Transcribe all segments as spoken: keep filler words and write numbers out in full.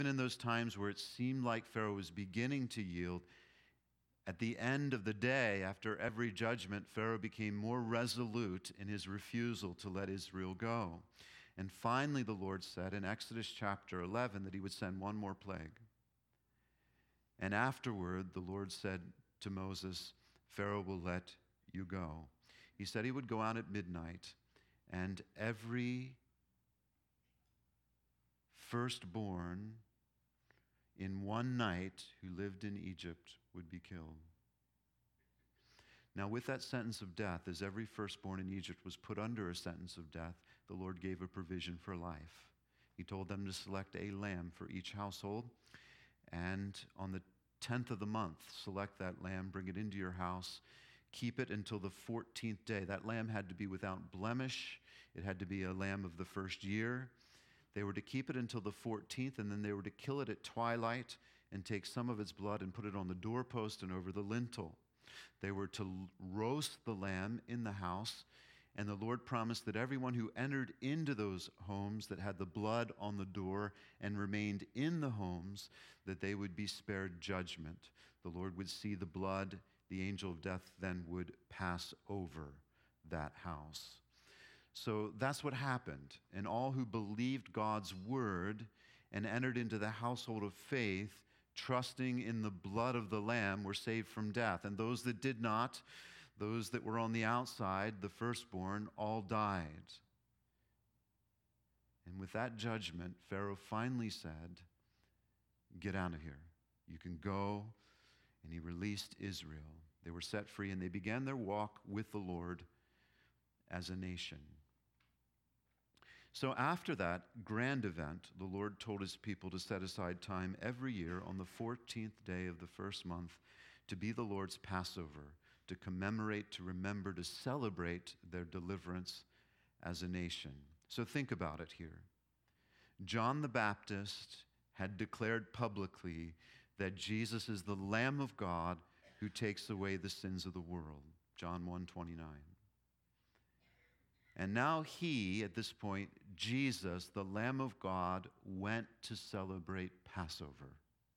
Even in those times where it seemed like Pharaoh was beginning to yield, at the end of the day, after every judgment, Pharaoh became more resolute in his refusal to let Israel go. And finally, the Lord said in Exodus chapter eleven that he would send one more plague. And afterward, the Lord said to Moses, Pharaoh will let you go. He said he would go out at midnight, and every firstborn in one night who lived in Egypt would be killed. Now, with that sentence of death, as every firstborn in Egypt was put under a sentence of death, the Lord gave a provision for life. He told them to select a lamb for each household, and on the tenth of the month, select that lamb, bring it into your house, keep it until the fourteenth day. That lamb had to be without blemish. It had to be a lamb of the first year. They were to keep it until the fourteenth, and then they were to kill it at twilight and take some of its blood and put it on the doorpost and over the lintel. They were to roast the lamb in the house, and the Lord promised that everyone who entered into those homes that had the blood on the door and remained in the homes, that they would be spared judgment. The Lord would see the blood. The angel of death then would pass over that house. So that's what happened. And all who believed God's word and entered into the household of faith, trusting in the blood of the Lamb, were saved from death. And those that did not, those that were on the outside, the firstborn, all died. And with that judgment, Pharaoh finally said, get out of here. You can go. And he released Israel. They were set free, and they began their walk with the Lord as a nation. So after that grand event, the Lord told his people to set aside time every year on the fourteenth day of the first month to be the Lord's Passover, to commemorate, to remember, to celebrate their deliverance as a nation. So think about it here. John the Baptist had declared publicly that Jesus is the Lamb of God who takes away the sins of the world. John one twenty-nine. And now he, at this point, Jesus, the Lamb of God, went to celebrate Passover.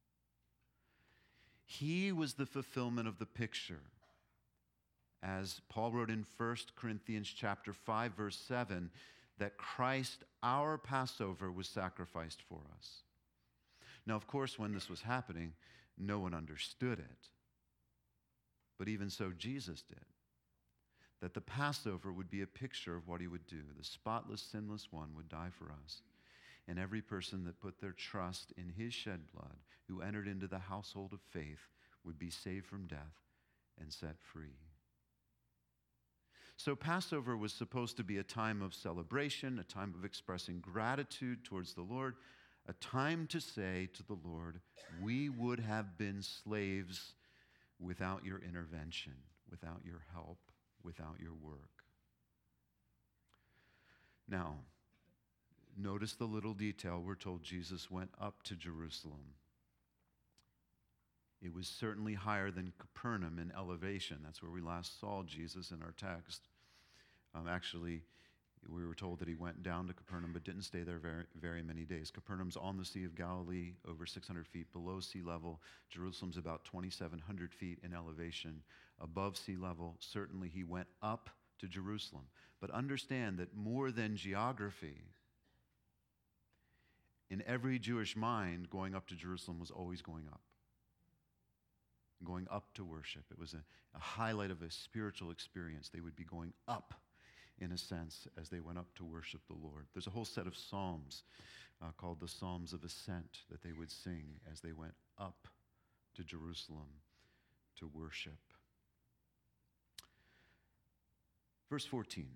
He was the fulfillment of the picture. As Paul wrote in First Corinthians chapter five, verse seven, that Christ, our Passover, was sacrificed for us. Now, of course, when this was happening, no one understood it. But even so, Jesus did. That the Passover would be a picture of what he would do. The spotless, sinless one would die for us. And every person that put their trust in his shed blood, who entered into the household of faith, would be saved from death and set free. So Passover was supposed to be a time of celebration, a time of expressing gratitude towards the Lord, a time to say to the Lord, we would have been slaves without your intervention, without your help, without your work. Now, notice the little detail. We're told Jesus went up to Jerusalem. It was certainly higher than Capernaum in elevation. That's where we last saw Jesus in our text. Um, actually, we were told that he went down to Capernaum but didn't stay there very, very many days. Capernaum's on the Sea of Galilee, over six hundred feet below sea level. Jerusalem's about twenty-seven hundred feet in elevation above sea level. Certainly he went up to Jerusalem. But understand that more than geography, in every Jewish mind, going up to Jerusalem was always going up. Going up to worship. It was a, a highlight of a spiritual experience. They would be going up, in a sense, as they went up to worship the Lord. There's a whole set of psalms uh, called the Psalms of Ascent that they would sing as they went up to Jerusalem to worship. Verse fourteen.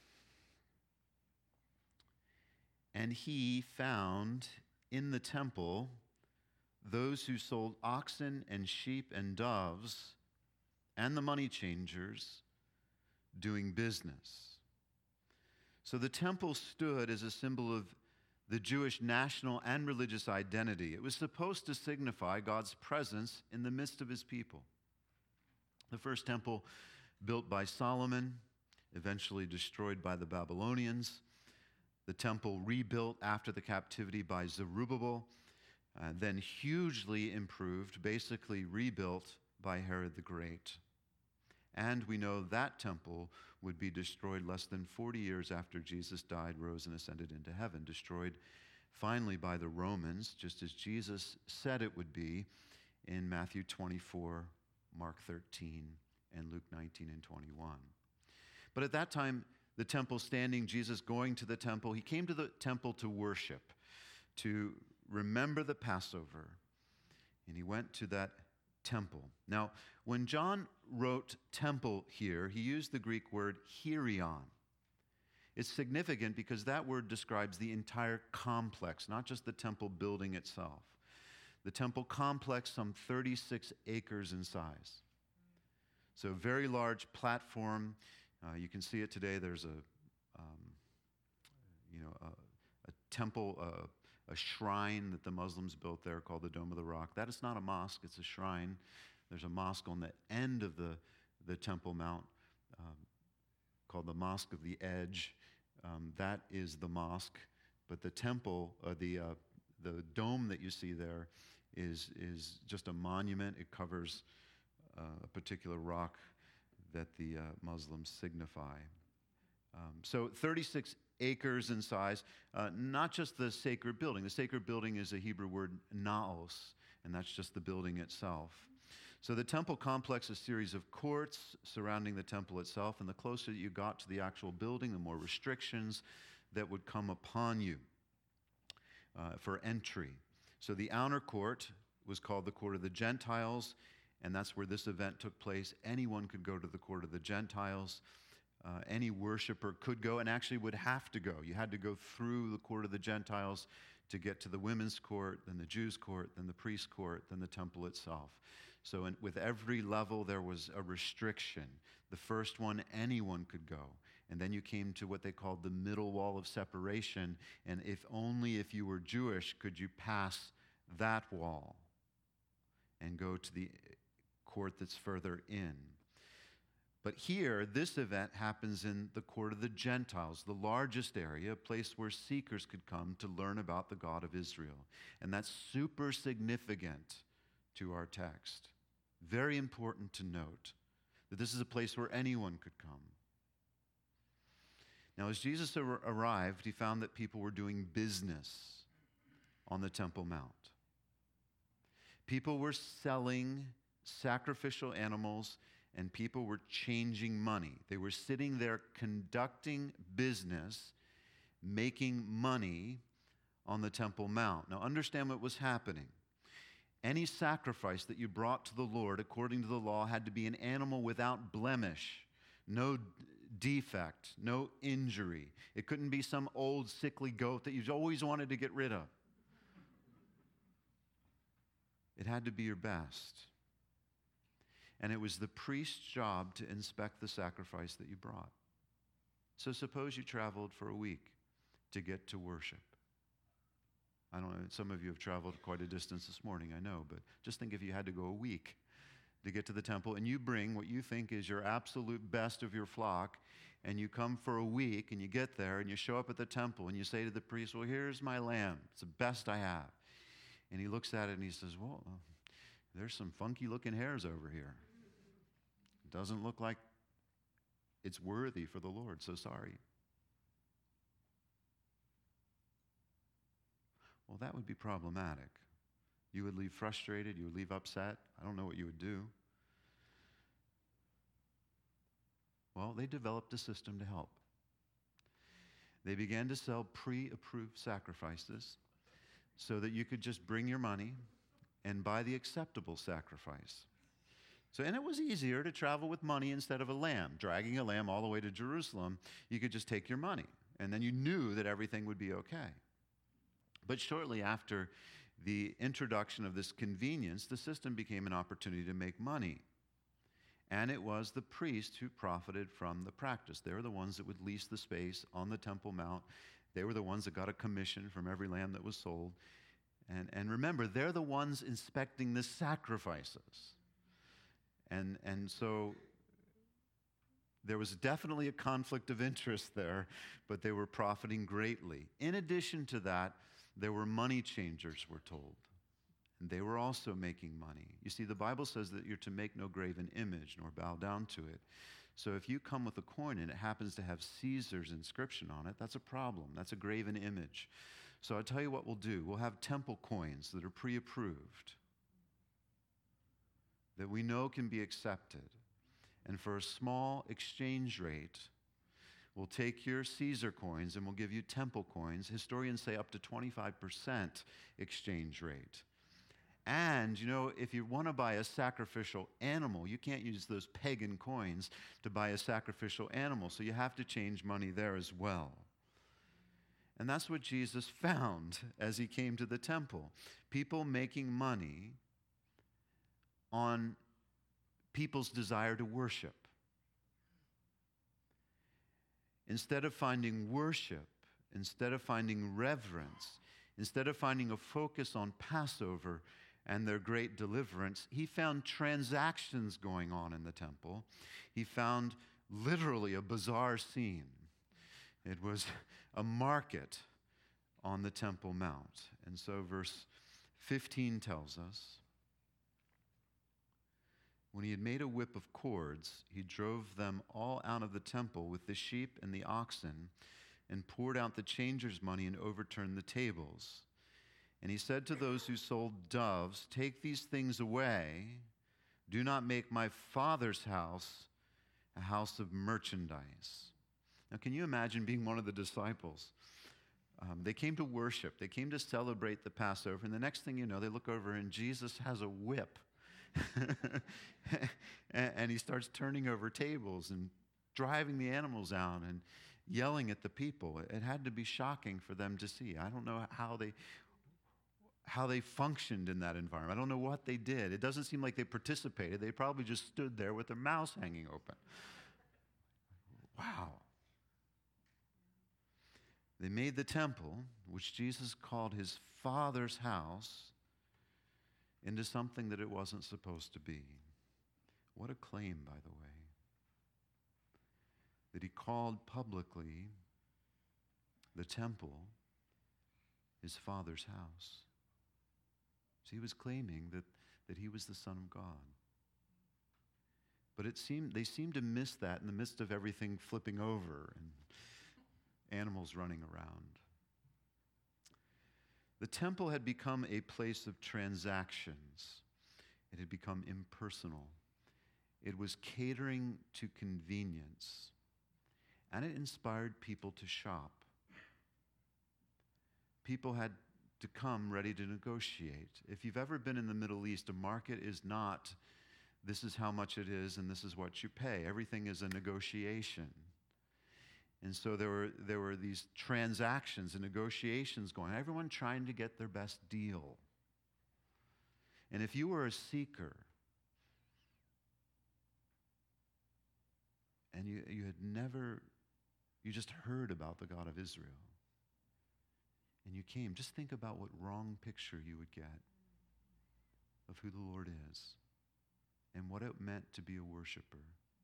And he found in the temple those who sold oxen and sheep and doves and the money changers doing business. So the temple stood as a symbol of the Jewish national and religious identity. It was supposed to signify God's presence in the midst of his people. The first temple, built by Solomon, eventually destroyed by the Babylonians. The temple rebuilt after the captivity by Zerubbabel, uh, then hugely improved, basically rebuilt by Herod the Great. And we know that temple would be destroyed less than forty years after Jesus died, rose, and ascended into heaven, destroyed finally by the Romans, just as Jesus said it would be in Matthew twenty-four, Mark thirteen, and Luke nineteen and twenty-one. But at that time, the temple standing, Jesus going to the temple, he came to the temple to worship, to remember the Passover, and he went to that temple. Now, when John wrote temple here, he used the Greek word hieron. It's significant because that word describes the entire complex, not just the temple building itself. The temple complex, some thirty-six acres in size. So a very large platform. Uh, you can see it today. There's a, um, you know, a, a temple, uh, a shrine that the Muslims built there called the Dome of the Rock. That is not a mosque, it's a shrine. There's a mosque on the end of the, the Temple Mount um, called the Mosque of the Edge. Um, that is the mosque, but the temple, uh, the, uh, the dome that you see there is, is just a monument. It covers uh, a particular rock that the uh, Muslims signify. Um, so thirty-six acres in size, uh, not just the sacred building. The sacred building is a Hebrew word, naos, and that's just the building itself. So the temple complex is a series of courts surrounding the temple itself, and the closer you got to the actual building, the more restrictions that would come upon you uh, for entry. So the outer court was called the court of the Gentiles, and that's where this event took place. Anyone could go to the court of the Gentiles. Uh, any worshiper could go and actually would have to go. You had to go through the court of the Gentiles to get to the women's court, then the Jews' court, then the priest's court, then the temple itself. So in, with every level, there was a restriction. The first one, anyone could go. And then you came to what they called the middle wall of separation, and if only if you were Jewish could you pass that wall and go to the court that's further in. But here, this event happens in the court of the Gentiles, the largest area, a place where seekers could come to learn about the God of Israel. And that's super significant to our text. Very important to note that this is a place where anyone could come. Now, as Jesus ar- arrived, he found that people were doing business on the Temple Mount. People were selling sacrificial animals, and people were changing money. They were sitting there conducting business, making money on the Temple Mount. Now understand what was happening. Any sacrifice that you brought to the Lord according to the law had to be an animal without blemish, no defect, no injury. It couldn't be some old sickly goat that you've always wanted to get rid of. It had to be your best. And it was the priest's job to inspect the sacrifice that you brought. So suppose you traveled for a week to get to worship. I don't know, some of you have traveled quite a distance this morning, I know, but just think if you had to go a week to get to the temple, and you bring what you think is your absolute best of your flock, and you come for a week, and you get there, and you show up at the temple, and you say to the priest, well, here's my lamb. It's the best I have. And he looks at it, and he says, well, there's some funky-looking hairs over here. It doesn't look like it's worthy for the Lord, so sorry. Well, that would be problematic. You would leave frustrated, you would leave upset. I don't know what you would do. Well, they developed a system to help. They began to sell pre-approved sacrifices so that you could just bring your money and buy the acceptable sacrifice. So, and it was easier to travel with money instead of a lamb. Dragging a lamb all the way to Jerusalem, you could just take your money, and then you knew that everything would be okay. But shortly after the introduction of this convenience, the system became an opportunity to make money. And it was the priests who profited from the practice. They were the ones that would lease the space on the Temple Mount. They were the ones that got a commission from every lamb that was sold. And, and remember, they're the ones inspecting the sacrifices. And, and so there was definitely a conflict of interest there, but they were profiting greatly. In addition to that, there were money changers, we're told. and they were also making money. You see, the Bible says that you're to make no graven image nor bow down to it. So if you come with a coin and it happens to have Caesar's inscription on it, that's a problem. That's a graven image. So I'll tell you what we'll do. We'll have temple coins that are pre-approved, that we know can be accepted. And for a small exchange rate, we'll take your Caesar coins and we'll give you temple coins. Historians say up to twenty-five percent exchange rate. And, you know, if you want to buy a sacrificial animal, you can't use those pagan coins to buy a sacrificial animal. So you have to change money there as well. And that's what Jesus found as he came to the temple. People making money on people's desire to worship. Instead of finding worship, instead of finding reverence, instead of finding a focus on Passover and their great deliverance, he found transactions going on in the temple. He found literally a bizarre scene. It was a market on the Temple Mount. And so verse fifteen tells us, when he had made a whip of cords, he drove them all out of the temple with the sheep and the oxen, and poured out the changers' money and overturned the tables. And he said to those who sold doves, "Take these things away. Do not make my Father's house a house of merchandise." Now, can you imagine being one of the disciples? Um, they came to worship. They came to celebrate the Passover. And the next thing you know, they look over and Jesus has a whip. and, and he starts turning over tables and driving the animals out and yelling at the people. It, it had to be shocking for them to see. I don't know how they... how they functioned in that environment. I don't know what they did. It doesn't seem like they participated. They probably just stood there with their mouths hanging open. Wow. They made the temple, which Jesus called his Father's house, into something that it wasn't supposed to be. What a claim, by the way. That he called publicly the temple his Father's house. So he was claiming that, that he was the Son of God. But it seemed they seemed to miss that in the midst of everything flipping over and animals running around. The temple had become a place of transactions. It had become impersonal. It was catering to convenience. And it inspired people to shop. People had to come ready to negotiate. If you've ever been in the Middle East, a market is not, this is how much it is and this is what you pay. Everything is a negotiation. And so there were, there were these transactions and negotiations going on, everyone trying to get their best deal. And if you were a seeker and you, you had never, you just heard about the God of Israel, and you came, just think about what wrong picture you would get of who the Lord is and what it meant to be a worshiper.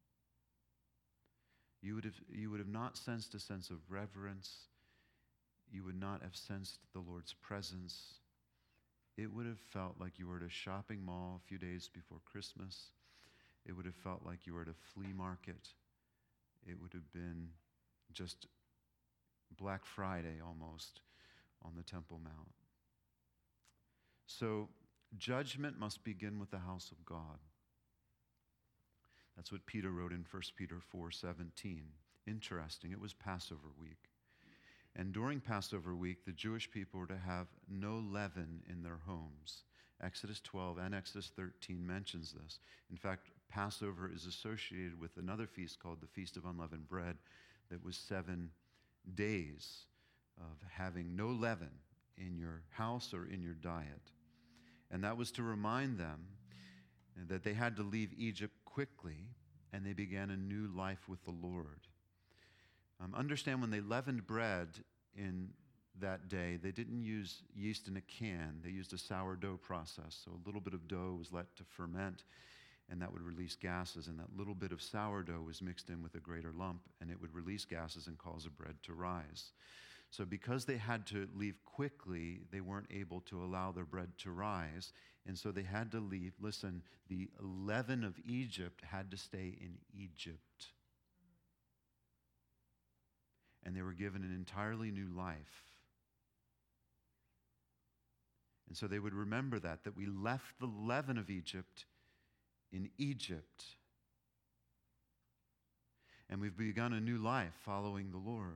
You would have, you would have not sensed a sense of reverence. You would not have sensed the Lord's presence. It would have felt like you were at a shopping mall a few days before Christmas. It would have felt like you were at a flea market. It would have been just Black Friday almost on the Temple Mount. So judgment must begin with the house of God. That's what Peter wrote in First Peter four seventeen. Interesting, it was Passover week. And during Passover week, the Jewish people were to have no leaven in their homes. Exodus twelve and Exodus thirteen mentions this. In fact, Passover is associated with another feast called the Feast of Unleavened Bread that was seven days of having no leaven in your house or in your diet. And that was to remind them that they had to leave Egypt quickly, and they began a new life with the Lord. Um, understand, when they leavened bread in that day, they didn't use yeast in a can. They used a sourdough process. So a little bit of dough was let to ferment, and that would release gases. And that little bit of sourdough was mixed in with a greater lump, and it would release gases and cause the bread to rise. So because they had to leave quickly, they weren't able to allow their bread to rise. And so they had to leave. Listen, the leaven of Egypt had to stay in Egypt. And they were given an entirely new life. And so they would remember that, that we left the leaven of Egypt in Egypt. And we've begun a new life following the Lord.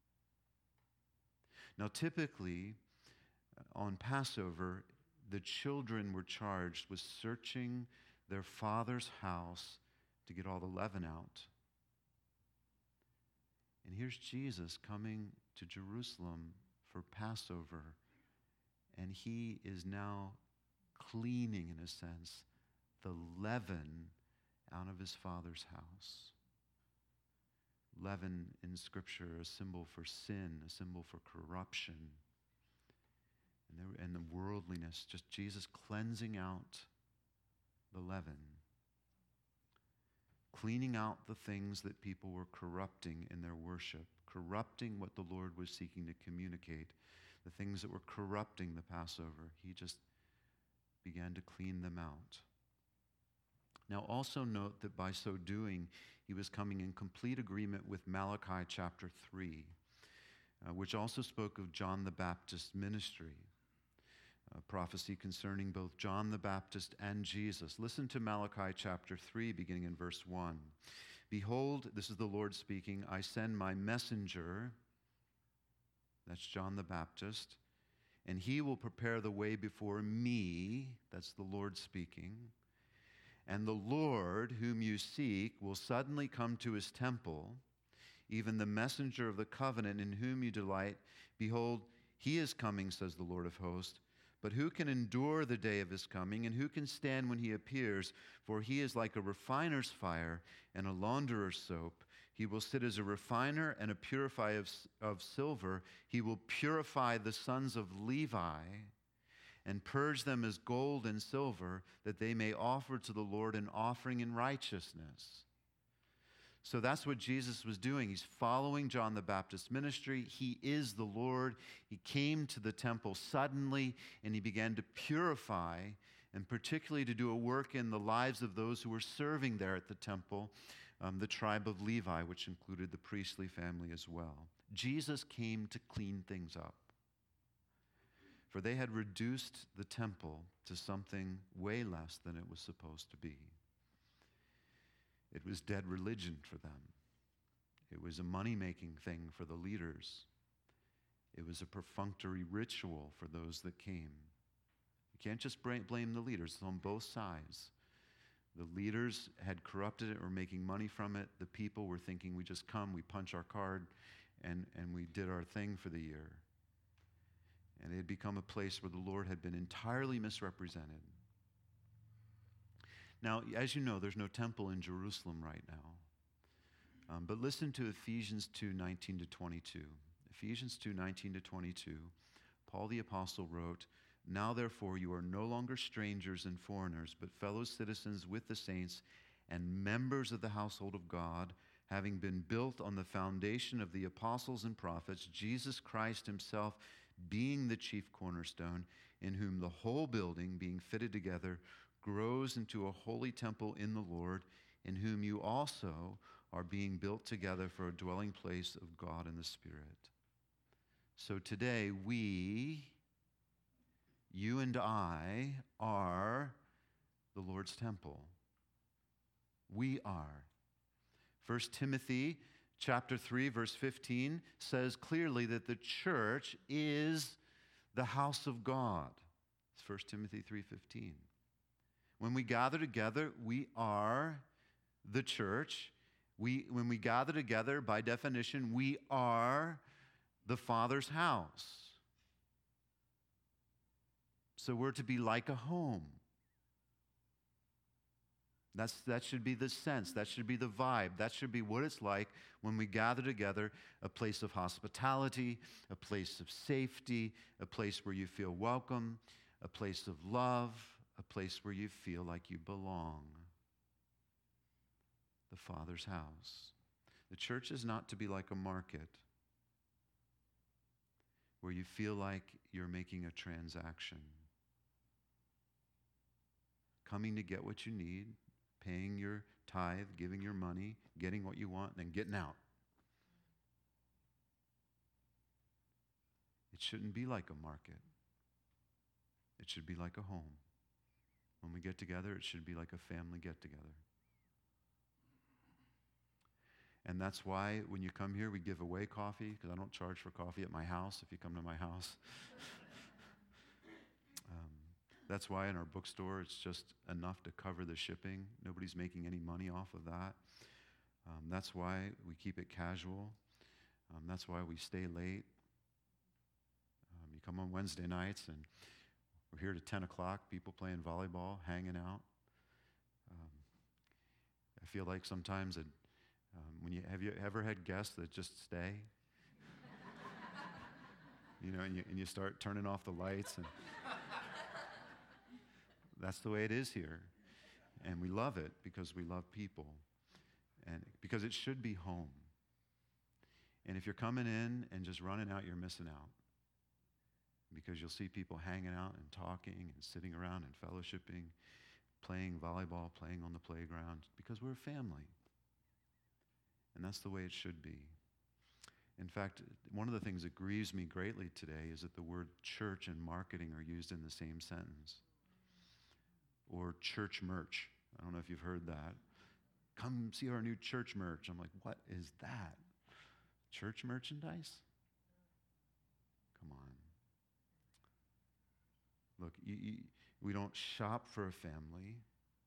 Now, typically, on Passover, the children were charged with searching their father's house to get all the leaven out. And here's Jesus coming to Jerusalem for Passover, and he is now cleaning, in a sense, the leaven out of his father's house. Leaven in Scripture, a symbol for sin, a symbol for corruption, and the, and the worldliness, just Jesus cleansing out the leaven, cleaning out the things that people were corrupting in their worship, corrupting what the Lord was seeking to communicate, the things that were corrupting the Passover. He just began to clean them out. Now also note that by so doing, he was coming in complete agreement with Malachi chapter three, uh, which also spoke of John the Baptist's ministry, a prophecy concerning both John the Baptist and Jesus. Listen to Malachi chapter three, beginning in verse one. Behold, this is the Lord speaking, I send my messenger, that's John the Baptist, and he will prepare the way before me, that's the Lord speaking. And the Lord whom you seek will suddenly come to his temple, even the messenger of the covenant in whom you delight. Behold, he is coming, says the Lord of hosts. But who can endure the day of his coming, and who can stand when he appears? For he is like a refiner's fire and a launderer's soap. He will sit as a refiner and a purifier of, of silver. He will purify the sons of Levi and purge them as gold and silver, that they may offer to the Lord an offering in righteousness. So that's what Jesus was doing. He's following John the Baptist's ministry. He is the Lord. He came to the temple suddenly, and he began to purify, and particularly to do a work in the lives of those who were serving there at the temple, um, the tribe of Levi, which included the priestly family as well. Jesus came to clean things up. For they had reduced the temple to something way less than it was supposed to be. It was dead religion for them. It was a money-making thing for the leaders. It was a perfunctory ritual for those that came. You can't just blame the leaders. It's on both sides. The leaders had corrupted it or were making money from it. The people were thinking, we just come, we punch our card, and, and we did our thing for the year. And it had become a place where the Lord had been entirely misrepresented. Now, as you know, there's no temple in Jerusalem right now. Um, but listen to Ephesians two, nineteen to twenty-two. Ephesians two, nineteen to twenty-two. Paul the Apostle wrote, Now therefore you are no longer strangers and foreigners, but fellow citizens with the saints and members of the household of God, having been built on the foundation of the apostles and prophets, Jesus Christ himself being the chief cornerstone, in whom the whole building, being fitted together, grows into a holy temple in the Lord, in whom you also are being built together for a dwelling place of God in the Spirit. So today, we, you and I, are the Lord's temple. We are. First Timothy chapter three, verse fifteen says clearly that the church is the house of God. It's First Timothy three fifteen. When we gather together, we are the church. We, when we gather together, by definition, we are the Father's house. So we're to be like a home. That's, that should be the sense. That should be the vibe. That should be what it's like when we gather together, a place of hospitality, a place of safety, a place where you feel welcome, a place of love, a place where you feel like you belong. The Father's house. The church is not to be like a market. where you feel like you're making a transaction. Coming to get what you need, paying your tithe, giving your money, getting what you want, and then getting out. It shouldn't be like a market. It should be like a home. When we get together, it should be like a family get-together. And that's why when you come here, we give away coffee, because I don't charge for coffee at my house if you come to my house. um, that's why in our bookstore, it's just enough to cover the shipping. Nobody's making any money off of that. Um, that's why we keep it casual. Um, that's why we stay late. Um, you come on Wednesday nights, and we're here to ten o'clock, people playing volleyball, hanging out. Um, I feel like sometimes it, um, when you have you ever had guests that just stay? you know, and you, and you start turning off the lights, and that's the way it is here. And we love it because we love people, and because it should be home. And if you're coming in and just running out, you're missing out. Because you'll see people hanging out and talking and sitting around and fellowshipping, playing volleyball, playing on the playground, because we're a family. And that's the way it should be. In fact, one of the things that grieves me greatly today is that the word church and marketing are used in the same sentence. Or church merch. I don't know if you've heard that. Come see our new church merch. I'm like, what is that? Church merchandise? Come on. Look, you, you, we don't shop for a family.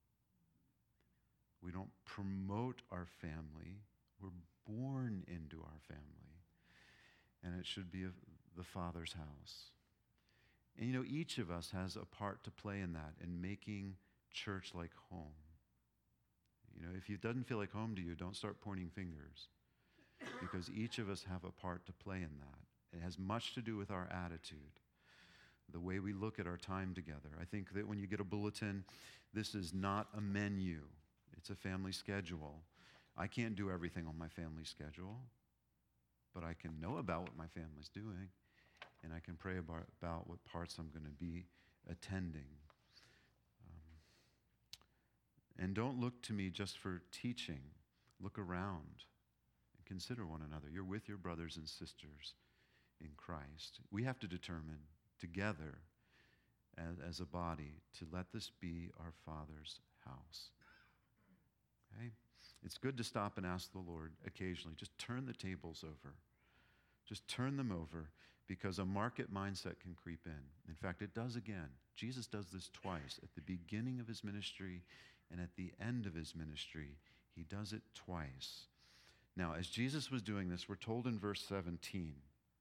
We don't promote our family. We're born into our family. And it should be a, the Father's house. And you know, each of us has a part to play in that, in making church like home. You know, if it doesn't feel like home to you, don't start pointing fingers. Because each of us have a part to play in that. It has much to do with our attitude, the way we look at our time together. I think that when you get a bulletin, this is not a menu. It's a family schedule. I can't do everything on my family schedule, but I can know about what my family's doing, and I can pray about, about what parts I'm going to be attending. Um, and don't look to me just for teaching. Look around and consider one another. You're with your brothers and sisters in Christ. We have to determine together as, as a body to let this be our Father's house. Okay? It's good to stop and ask the Lord occasionally, just turn the tables over. Just turn them over, because a market mindset can creep in. In fact, it does again. Jesus does this twice, at the beginning of his ministry and at the end of his ministry. He does it twice. Now, as Jesus was doing this, we're told in verse seventeen,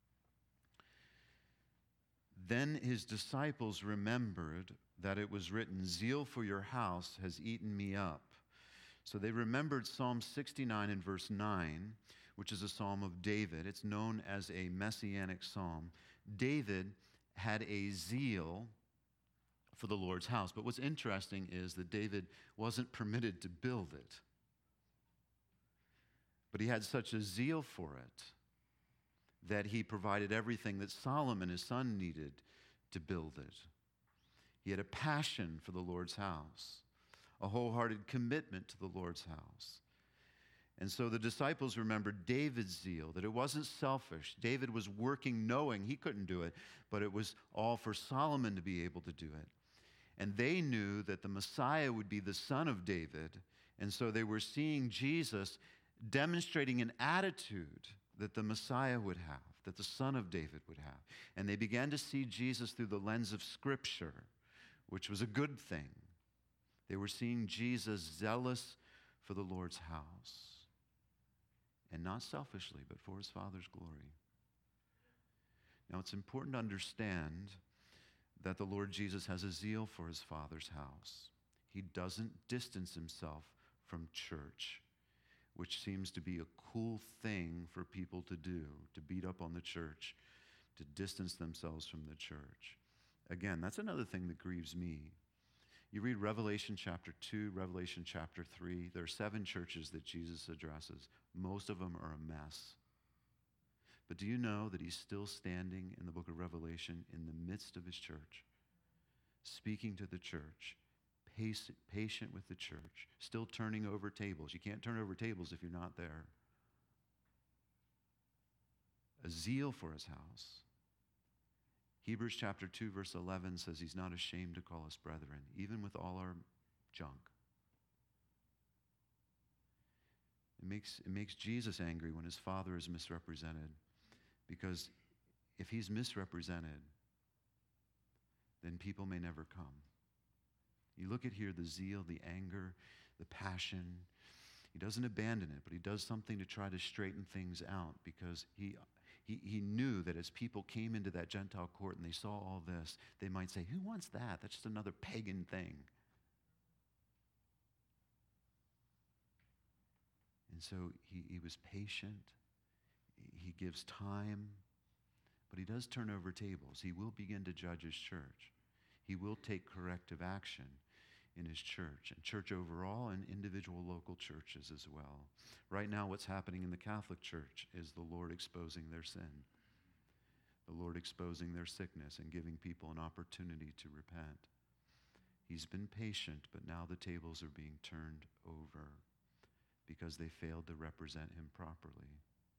then his disciples remembered that it was written, zeal for your house has eaten me up. So they remembered Psalm sixty-nine and verse nine, which is a psalm of David. It's known as a messianic psalm. David had a zeal for the Lord's house. But what's interesting is that David wasn't permitted to build it. But he had such a zeal for it that he provided everything that Solomon, his son, needed to build it. He had a passion for the Lord's house, a wholehearted commitment to the Lord's house. And so the disciples remembered David's zeal, that it wasn't selfish. David was working knowing he couldn't do it, but it was all for Solomon to be able to do it. And they knew that the Messiah would be the son of David, and so they were seeing Jesus demonstrating an attitude that the Messiah would have, that the son of David would have. And they began to see Jesus through the lens of Scripture, which was a good thing. They were seeing Jesus zealous for the Lord's house. And not selfishly, but for his Father's glory. Now, it's important to understand that the Lord Jesus has a zeal for his Father's house. He doesn't distance himself from church, which seems to be a cool thing for people to do, to beat up on the church, to distance themselves from the church. Again, that's another thing that grieves me. You read Revelation chapter two, Revelation chapter three. There are seven churches that Jesus addresses. Most of them are a mess. But do you know that he's still standing in the book of Revelation in the midst of his church, speaking to the church, patient with the church, still turning over tables? You can't turn over tables if you're not there. A zeal for his house. Hebrews chapter two, verse eleven says he's not ashamed to call us brethren, even with all our junk. It makes, it makes Jesus angry when his Father is misrepresented, because if he's misrepresented, then people may never come. You look at here the zeal, the anger, the passion. He doesn't abandon it, but he does something to try to straighten things out, because he, he, he knew that as people came into that Gentile court and they saw all this, they might say, who wants that? That's just another pagan thing. And so he, he was patient. He gives time, but he does turn over tables. He will begin to judge his church. He will take corrective action in his church, and church overall, and individual local churches as well. Right now, what's happening in the Catholic Church is the Lord exposing their sin, the Lord exposing their sickness and giving people an opportunity to repent. He's been patient, but now the tables are being turned over because they failed to represent him properly.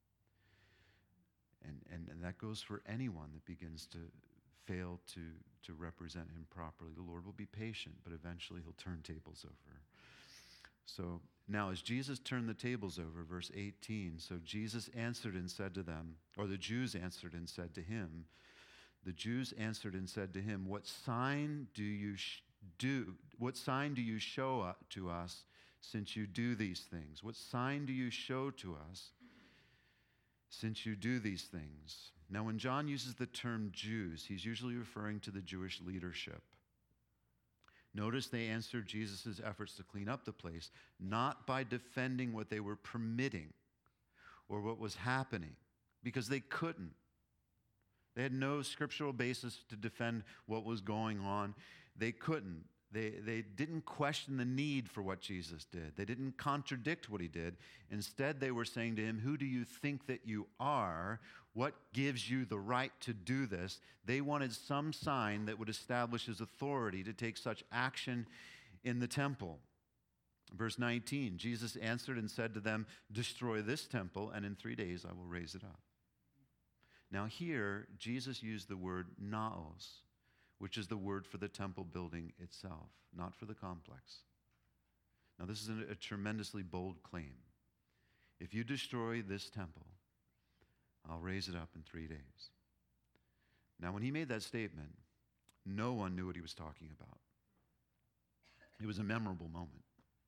And, and, and that goes for anyone that begins to fail to, to represent him properly. The Lord will be patient, but eventually he'll turn tables over. So now as Jesus turned the tables over, verse eighteen, so Jesus answered and said to them, or the Jews answered and said to him, the Jews answered and said to him, what sign do you sh- do, what sign do you show uh, to us since you do these things? What sign do you show to us since you do these things? Now, when John uses the term Jews, he's usually referring to the Jewish leadership. Notice they answered Jesus' efforts to clean up the place, not by defending what they were permitting or what was happening, because they couldn't. They had no scriptural basis to defend what was going on. They couldn't. They, they didn't question the need for what Jesus did. They didn't contradict what he did. Instead, they were saying to him, who do you think that you are? What gives you the right to do this? They wanted some sign that would establish his authority to take such action in the temple. Verse nineteen, Jesus answered and said to them, destroy this temple, and in three days I will raise it up. Now here, Jesus used the word naos, which is the word for the temple building itself, not for the complex. Now, this is a, a tremendously bold claim. If you destroy this temple, I'll raise it up in three days. Now, when he made that statement, no one knew what he was talking about. It was a memorable moment.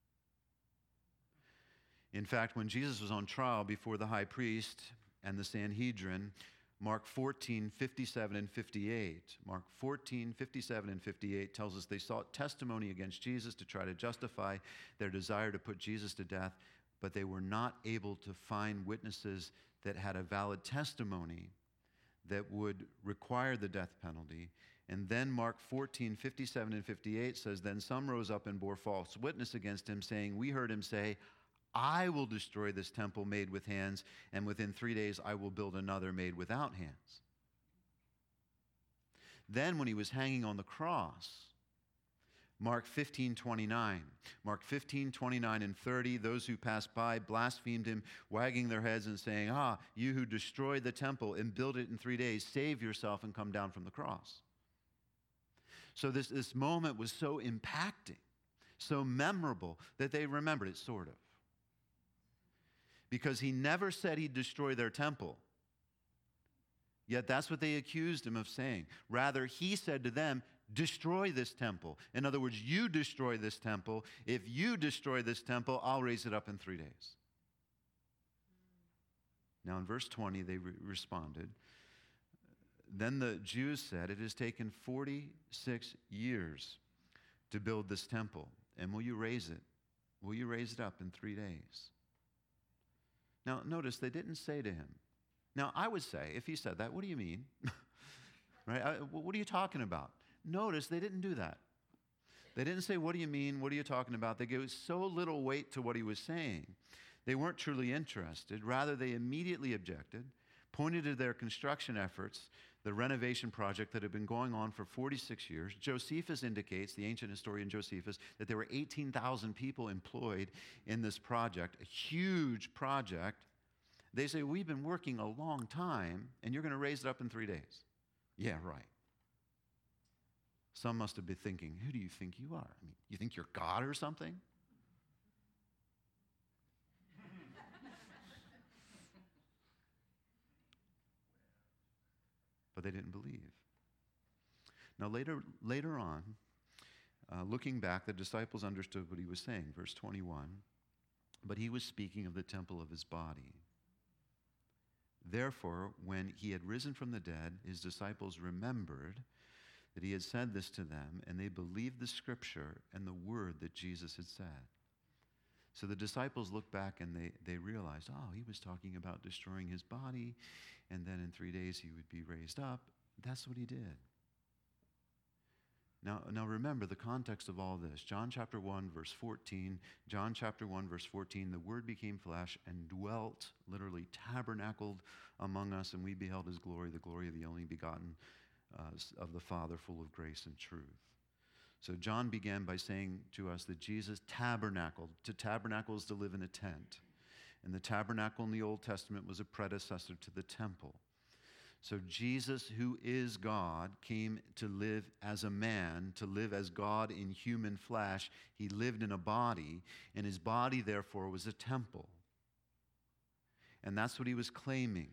In fact, when Jesus was on trial before the high priest and the Sanhedrin, Mark fourteen, fifty-seven and fifty-eight. Mark fourteen, fifty-seven and fifty-eight tells us they sought testimony against Jesus to try to justify their desire to put Jesus to death, but they were not able to find witnesses that had a valid testimony that would require the death penalty. And then Mark fourteen, fifty-seven and fifty-eight says, then some rose up and bore false witness against him, saying, we heard him say, I will destroy this temple made with hands, and within three days I will build another made without hands. Then when he was hanging on the cross, Mark fifteen, twenty-nine. Mark fifteen, twenty-nine and thirty, those who passed by blasphemed him, wagging their heads and saying, ah, you who destroyed the temple and built it in three days, save yourself and come down from the cross. So this, this moment was so impacting, so memorable, that they remembered it, sort of. Because he never said he'd destroy their temple. Yet that's what they accused him of saying. Rather, he said to them, destroy this temple. In other words, you destroy this temple. If you destroy this temple, I'll raise it up in three days. Now in verse twenty, they re- responded. Then the Jews said, it has taken forty-six years to build this temple. And will you raise it? Will you raise it up in three days? Now, notice they didn't say to him. Now, I would say, if he said that, what do you mean? Right? I, what are you talking about? Notice they didn't do that. They didn't say, what do you mean? What are you talking about? They gave so little weight to what he was saying. They weren't truly interested. Rather, they immediately objected pointed to their construction efforts, the renovation project that had been going on for forty-six years. Josephus indicates, the ancient historian Josephus, that there were eighteen thousand people employed in this project, a huge project. They say, we've been working a long time, and you're going to raise it up in three days. Yeah, right. Some must have been thinking, who do you think you are? I mean, you think you're God or something? But they didn't believe. Now later, later on, uh, looking back, the disciples understood what he was saying. Verse twenty-one, but he was speaking of the temple of his body. Therefore, when he had risen from the dead, his disciples remembered that he had said this to them, and they believed the scripture and the word that Jesus had said. So the disciples looked back and they, they realized, oh, he was talking about destroying his body, and then in three days he would be raised up. That's what he did. Now, now remember the context of all this. John chapter one, verse fourteen. John chapter one, verse fourteen. The Word became flesh and dwelt, literally tabernacled among us, and we beheld his glory, the glory of the only begotten uh, of the Father, full of grace and truth. So John began by saying to us that Jesus tabernacled. To tabernacle is to live in a tent. And the tabernacle in the Old Testament was a predecessor to the temple. So Jesus, who is God, came to live as a man, to live as God in human flesh. He lived in a body, and his body, therefore, was a temple. And that's what he was claiming.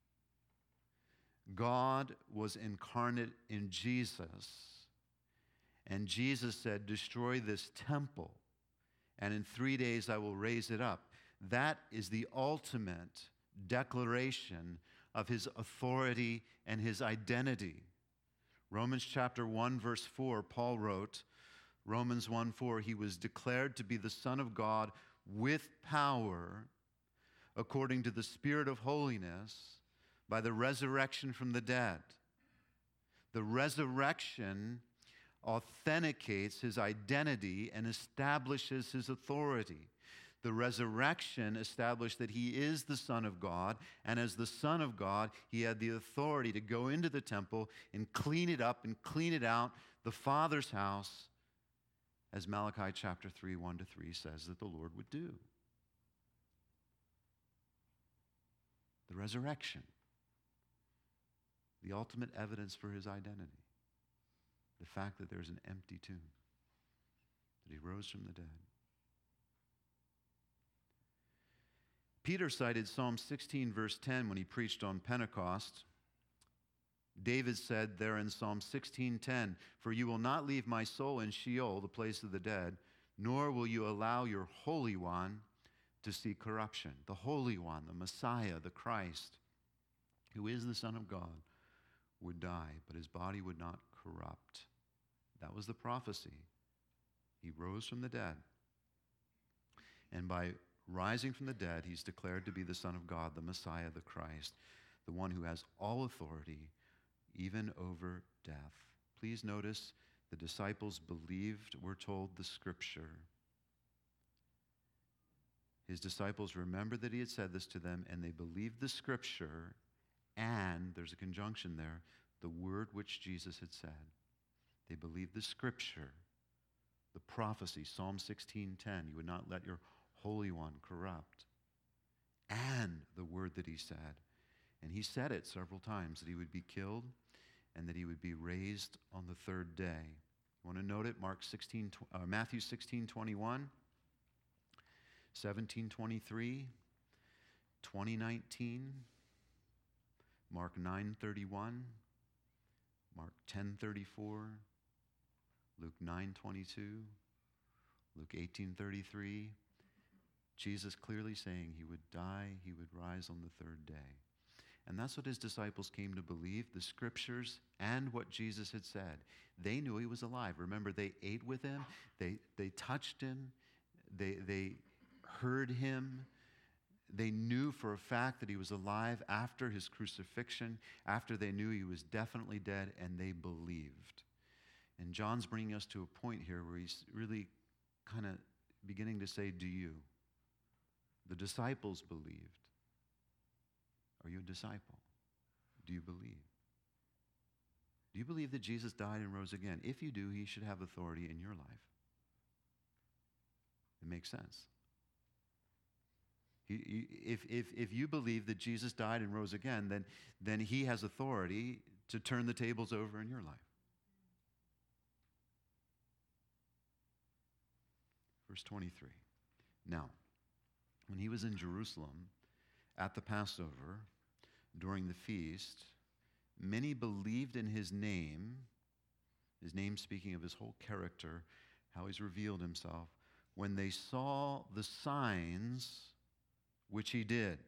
God was incarnate in Jesus. And Jesus said, destroy this temple, and in three days I will raise it up. That is the ultimate declaration of his authority and his identity. Romans chapter one, verse four, Paul wrote, Romans one four, he was declared to be the Son of God with power, according to the Spirit of holiness, by the resurrection from the dead. The resurrection authenticates his identity and establishes his authority. The resurrection established that he is the Son of God, and as the Son of God, he had the authority to go into the temple and clean it up and clean it out, the Father's house, as Malachi chapter three, one to three says that the Lord would do. The resurrection, the ultimate evidence for his identity. The fact that there's an empty tomb, that he rose from the dead. Peter cited Psalm sixteen, verse ten, when he preached on Pentecost. David said there in Psalm sixteen ten, for you will not leave my soul in Sheol, the place of the dead, nor will you allow your Holy One to see corruption. The Holy One, the Messiah, the Christ, who is the Son of God, would die, but his body would not corrupt. That was the prophecy. He rose from the dead. And by rising from the dead, he's declared to be the Son of God, the Messiah, the Christ, the one who has all authority, even over death. Please notice the disciples believed, we're told, the scripture. His disciples remembered that he had said this to them, and they believed the scripture, and, there's a conjunction there, the word which Jesus had said. They believed the scripture, the prophecy, Psalm sixteen ten, you would not let your Holy One corrupt, and the word that he said. And he said it several times, that he would be killed and that he would be raised on the third day. You want to note it? Mark sixteen, uh, Matthew sixteen twenty-one, seventeen twenty-three, twenty nineteen, Mark nine thirty-one, Mark ten thirty-four, Luke nine twenty-two, Luke eighteen thirty-three. Jesus clearly saying he would die, he would rise on the third day. And that's what his disciples came to believe, the scriptures and what Jesus had said. They knew he was alive. Remember, they ate with him, they, they touched him, they, they heard him. They knew for a fact that he was alive after his crucifixion, after they knew he was definitely dead, and they believed. And John's bringing us to a point here where he's really kind of beginning to say, do you? The disciples believed. Are you a disciple? do you believe? Do you believe that Jesus died and rose again? If you do, he should have authority in your life. It makes sense. He, he, if, if, if you believe that Jesus died and rose again, then, then he has authority to turn the tables over in your life. Verse twenty-three. Now, when he was in Jerusalem at the Passover, during the feast, many believed in his name, his name speaking of his whole character, how he's revealed himself, when they saw the signs which he did.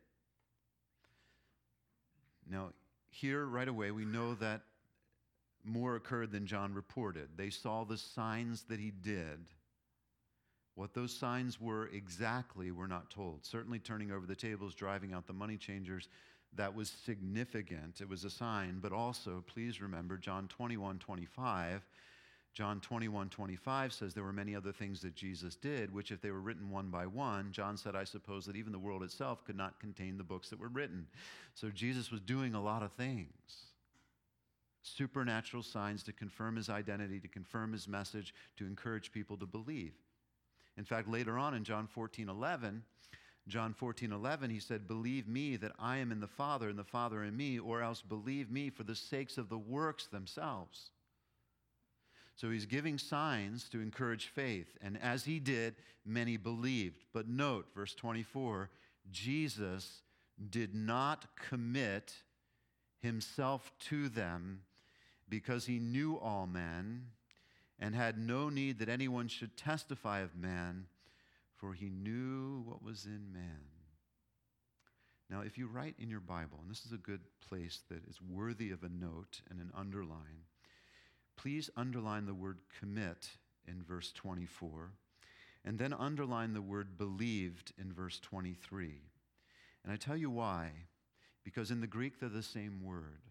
Now, here right away we know that more occurred than John reported. They saw the signs that he did. What those signs were exactly, we're not told. Certainly turning over the tables, driving out the money changers, that was significant. It was a sign. But also, please remember, John twenty-one twenty-five. John twenty-one twenty-five says there were many other things that Jesus did, which if they were written one by one, John said, I suppose that even the world itself could not contain the books that were written. So Jesus was doing a lot of things. Supernatural signs to confirm his identity, to confirm his message, to encourage people to believe. In fact, later on in John fourteen eleven, John fourteen eleven, he said, believe me that I am in the Father and the Father in me, or else believe me for the sakes of the works themselves. So he's giving signs to encourage faith. And as he did, many believed. But note, verse twenty-four, Jesus did not commit himself to them because he knew all men and had no need that anyone should testify of man, for he knew what was in man. Now, if you write in your Bible, and this is a good place that is worthy of a note and an underline, please underline the word commit in verse twenty-four, and then underline the word believed in verse twenty-three. And I tell you why. Because in the Greek, they're the same word.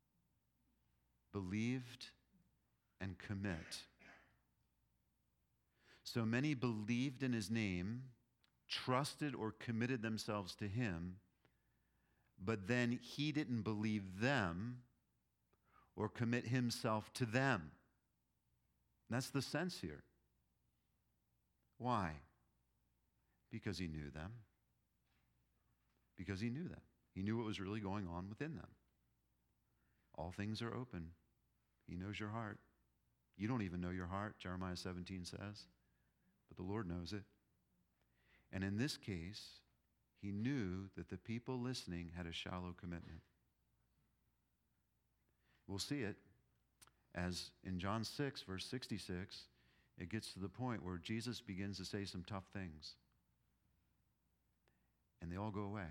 Believed and commit. So many believed in his name, trusted or committed themselves to him, but then he didn't believe them or commit himself to them. That's the sense here. Why? Because he knew them. Because he knew them. He knew what was really going on within them. All things are open. He knows your heart. You don't even know your heart, Jeremiah seventeen says, but the Lord knows it. And in this case, he knew that the people listening had a shallow commitment. We'll see it as in John six, verse sixty-six, it gets to the point where Jesus begins to say some tough things. And they all go away.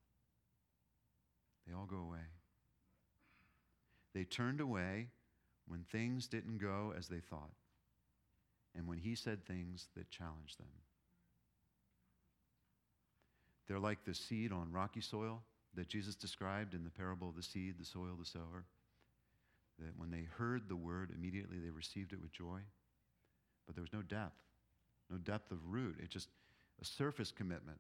They all go away. They turned away when things didn't go as they thought, and when he said things that challenged them. They're like the seed on rocky soil that Jesus described in the parable of the seed, the soil, the sower. That when they heard the word, immediately they received it with joy. But there was no depth, no depth of root. It's just a surface commitment.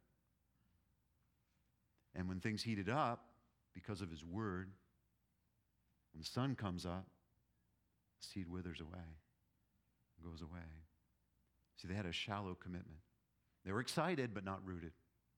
And when things heated up because of his word, when the sun comes up, the seed withers away, goes away. See, they had a shallow commitment. They were excited, but not rooted.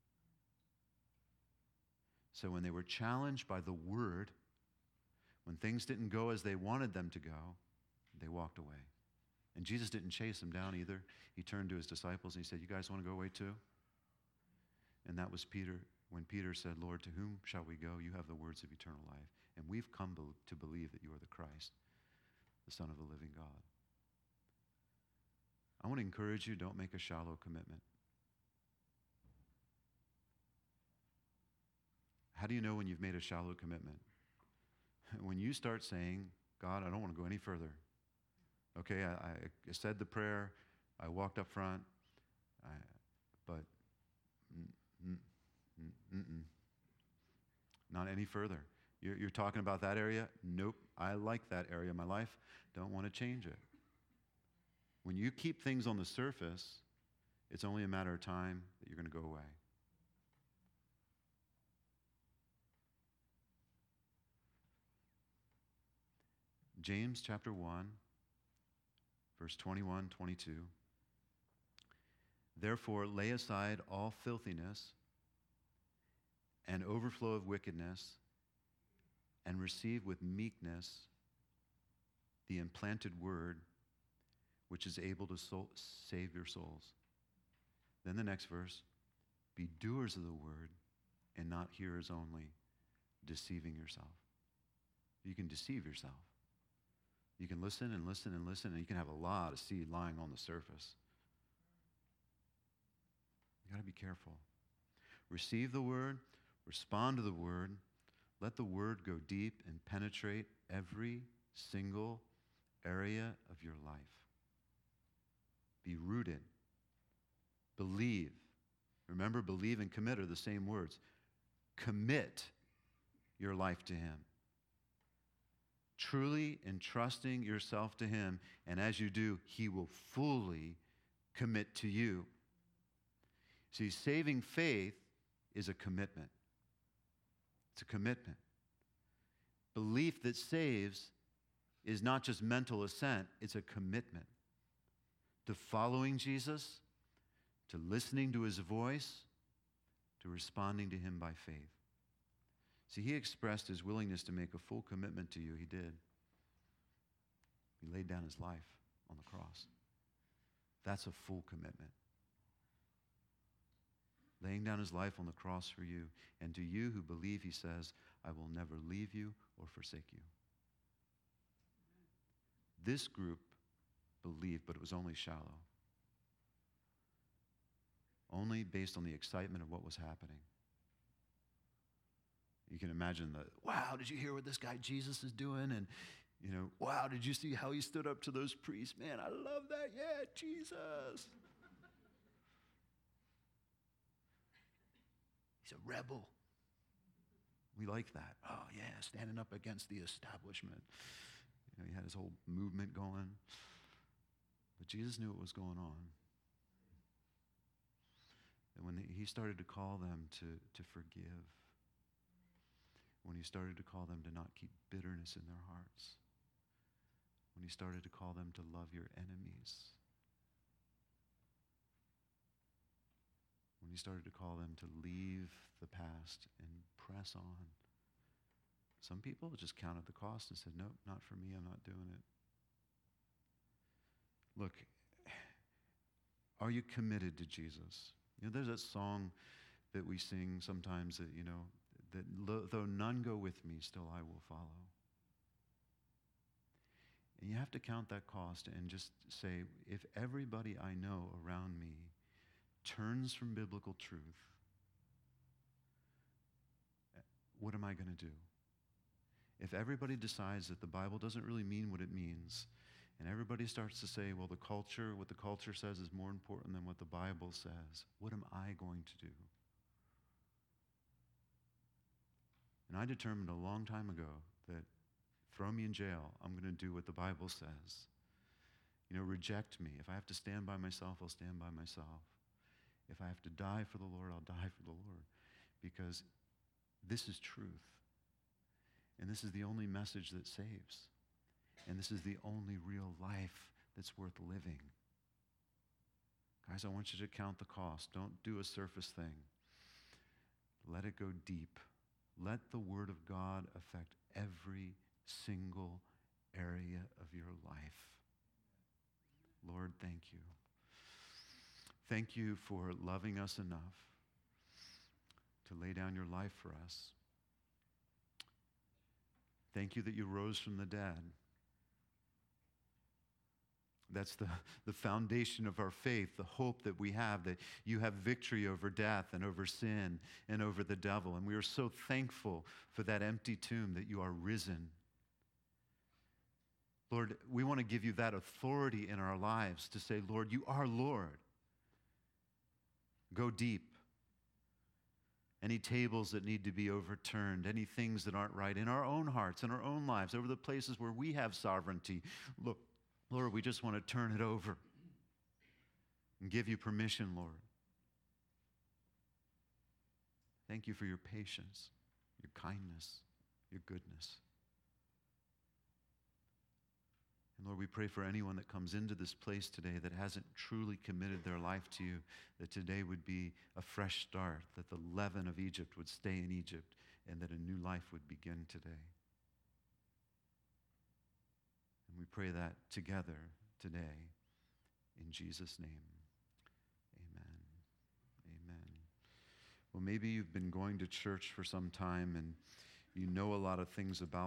So when they were challenged by the word, when things didn't go as they wanted them to go, they walked away. And Jesus didn't chase them down either. He turned to his disciples and he said, you guys want to go away too? And that was Peter, when Peter said, Lord, to whom shall we go? You have the words of eternal life. And we've come to believe that you are the Christ, the Son of the living God. I want to encourage you, don't make a shallow commitment. How do you know when you've made a shallow commitment? When you start saying, God, I don't want to go any further. Okay, I, I said the prayer, I walked up front, I, but mm, mm, mm, mm, not any further. You're, you're talking about that area? Nope, I like that area of my life. Don't want to change it. When you keep things on the surface, it's only a matter of time that you're going to go away. James chapter one, verse twenty-one, twenty-two. Therefore, lay aside all filthiness and overflow of wickedness, and receive with meekness the implanted word, which is able to soul, save your souls. Then the next verse, be doers of the word and not hearers only, deceiving yourself. You can deceive yourself. You can listen and listen and listen, and you can have a lot of seed lying on the surface. You got to be careful. Receive the word, respond to the word, let the word go deep and penetrate every single area of your life. Be rooted. Believe. Remember, believe and commit are the same words. Commit your life to him. Truly entrusting yourself to him, and as you do, he will fully commit to you. See, saving faith is a commitment. It's a commitment. Belief that saves is not just mental assent, it's a commitment to following Jesus, to listening to his voice, to responding to him by faith. See, he expressed his willingness to make a full commitment to you. He did. He laid down his life on the cross. That's a full commitment. Laying down his life on the cross for you. And to you who believe, he says, I will never leave you or forsake you. This group believed, but it was only shallow. Only based on the excitement of what was happening. You can imagine the, wow, did you hear what this guy Jesus is doing? And, you know, wow, did you see how he stood up to those priests? Man, I love that. Yeah, Jesus. He's a rebel. We like that. Oh, yeah, standing up against the establishment. You know, he had his whole movement going. But Jesus knew what was going on. And when he started to call them to, to forgive, when he started to call them to not keep bitterness in their hearts, when he started to call them to love your enemies, when he started to call them to leave the past and press on, some people just counted the cost and said, nope, not for me, I'm not doing it. Look, are you committed to Jesus? You know, there's that song that we sing sometimes that, you know, that though none go with me, still I will follow. And you have to count that cost and just say, if everybody I know around me turns from biblical truth, what am I going to do? If everybody decides that the Bible doesn't really mean what it means, and everybody starts to say, well, the culture, what the culture says is more important than what the Bible says, what am I going to do? And I determined a long time ago that throw me in jail, I'm going to do what the Bible says. You know, reject me. If I have to stand by myself, I'll stand by myself. If I have to die for the Lord, I'll die for the Lord. Because this is truth. And this is the only message that saves. And this is the only real life that's worth living. Guys, I want you to count the cost. Don't do a surface thing. Let it go deep. Let the Word of God affect every single area of your life. Lord, thank you. Thank you for loving us enough to lay down your life for us. Thank you that you rose from the dead. That's the, the foundation of our faith, the hope that we have, that you have victory over death and over sin and over the devil. And we are so thankful for that empty tomb, that you are risen. Lord, we want to give you that authority in our lives to say, Lord, you are Lord. Go deep. Any tables that need to be overturned, any things that aren't right in our own hearts, in our own lives, over the places where we have sovereignty. Look, Lord, we just want to turn it over and give you permission, Lord. Thank you for your patience, your kindness, your goodness. And Lord, we pray for anyone that comes into this place today that hasn't truly committed their life to you, that today would be a fresh start, that the leaven of Egypt would stay in Egypt, and that a new life would begin today. And we pray that together today in Jesus' name. Amen. Amen. Well, maybe you've been going to church for some time and you know a lot of things about